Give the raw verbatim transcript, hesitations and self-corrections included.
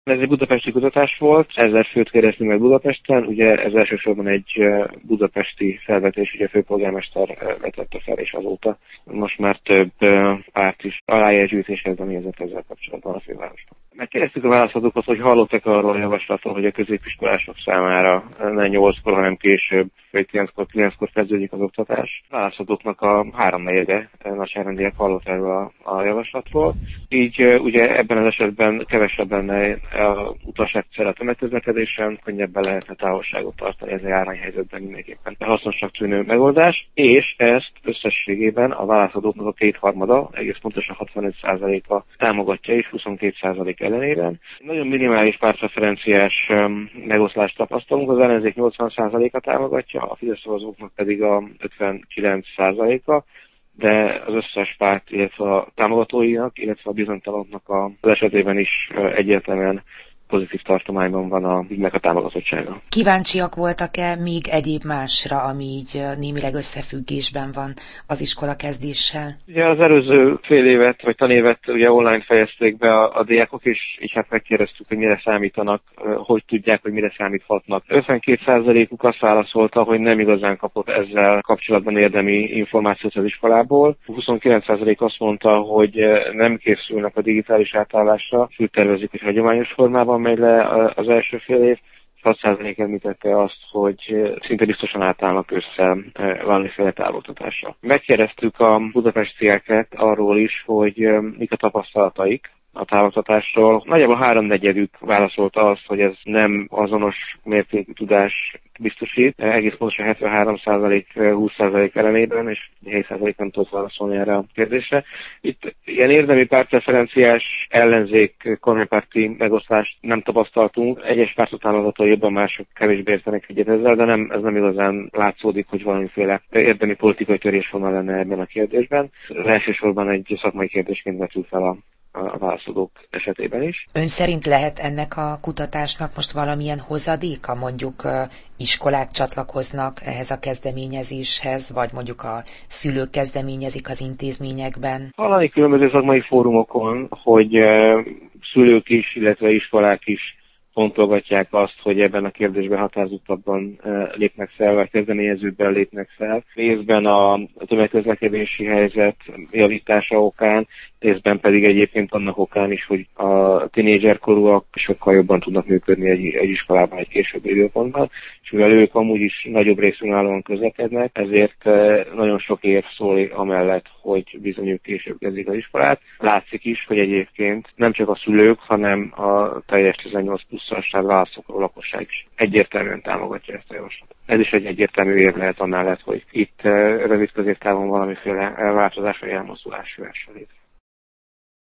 Ez egy budapesti kutatás volt, ezer főt kérdeztünk meg Budapesten, ugye ez elsősorban egy budapesti felvetés, ugye a főpolgármester vetette fel, és azóta most már több párt is aláírásgyűjtés kezdeményezett ezzel kapcsolatban a fővárosban. Megkérdeztük a válaszadókat, hogy hallottak arról a javaslatról, hogy a középiskolások számára nem nyolckor, hanem később, vagy kilenckor, kilenckor kezdődik az oktatás. A válaszadóknak a háromnegyede nagyságrendileg hallott erről a, a javaslatról. Így ugye ebben az esetben kevesebb lenne a utasegyszer a tömegközlekedésen, könnyebben lehetne távolságot tartani, ez a járványhelyzetben mindenképpen hasznosnak tűnő megoldás, és ezt összességében a válaszadóknak a kétharmada, egész pontosan hatvanöt százaléka támogatja és huszonkét százalék ellenében. Nagyon minimális pártpreferenciás megoszlást tapasztalunk, az ellenzék nyolcvan százaléka támogatja, a Fidesz szavazóknak pedig a ötvenkilenc százaléka, de az összes párt, illetve a támogatóinak, illetve a bizonytalanoknak az esetében is egyértelműen pozitív tartományban van a ügynek a támogatottsága. Kíváncsiak voltak-e még egyéb másra, ami így némileg összefüggésben van az iskola kezdéssel? Ugye az előző fél évet, vagy tanévet ugye online fejezték be a, a diákok, és így hát megkérdeztük, hogy mire számítanak, hogy tudják, hogy mire számíthatnak. ötvenkét százalékuk azt válaszolta, hogy nem igazán kapott ezzel kapcsolatban érdemi információt az iskolából. huszonkilenc százalék azt mondta, hogy nem készülnek a digitális átállásra, úgy tervezik, hogy hagyományos formában megy le az első fél év. hat százalék említette azt, hogy szinte biztosan átállnak össze valamiféle távoktatásra. Megkérdeztük a budapestieket arról is, hogy mik a tapasztalataik a távoktatásról. Nagyjából háromnegyedük válaszolta azt, hogy ez nem azonos mértékű tudás biztosít. Egész pontosan hetvenhárom százalék húsz százalék ellenében, és hét százalék nem tudott válaszolni erre a kérdésre. Itt ilyen érdemi pártpreferenciás ellenzék kormánypárti megosztást nem tapasztaltunk. Egyes pártok támogatói jobban, mások kevésbé értenek egyet ezzel, de nem, ez nem igazán látszódik, hogy valamiféle érdemi politikai törésvonal lenne ebben a kérdésben. Az elsősorban egy szakmai kérdésként vetül fel a a válaszadók esetében is. Ön szerint lehet ennek a kutatásnak most valamilyen hozadéka? Mondjuk iskolák csatlakoznak ehhez a kezdeményezéshez, vagy mondjuk a szülők kezdeményezik az intézményekben? Hallani különböző szakmai fórumokon, hogy szülők is, illetve iskolák is fontolgatják azt, hogy ebben a kérdésben határozottabban lépnek fel, vagy kezdeményezőbben lépnek fel. Részben a tömegközlekedési helyzet javítása okán, részben pedig egyébként annak okán is, hogy a tinédzserkorúak sokkal jobban tudnak működni egy, egy iskolában egy későbbi időpontban, és mivel ők amúgy is nagyobb részünállóan közlekednek, ezért nagyon sok érv szól amellett, hogy bizony ők később kezdik az iskolát. Látszik is, hogy egyébként nem csak a szülők, hanem a teljes tizennyolc pluszos, tehát választókorú lakosság is egyértelműen támogatja ezt a javaslatot. Ez is egy egyértelmű érv lehet amellett, hogy itt rövid középtávon valamiféle változás vagy elmozdulás jöhessen létre.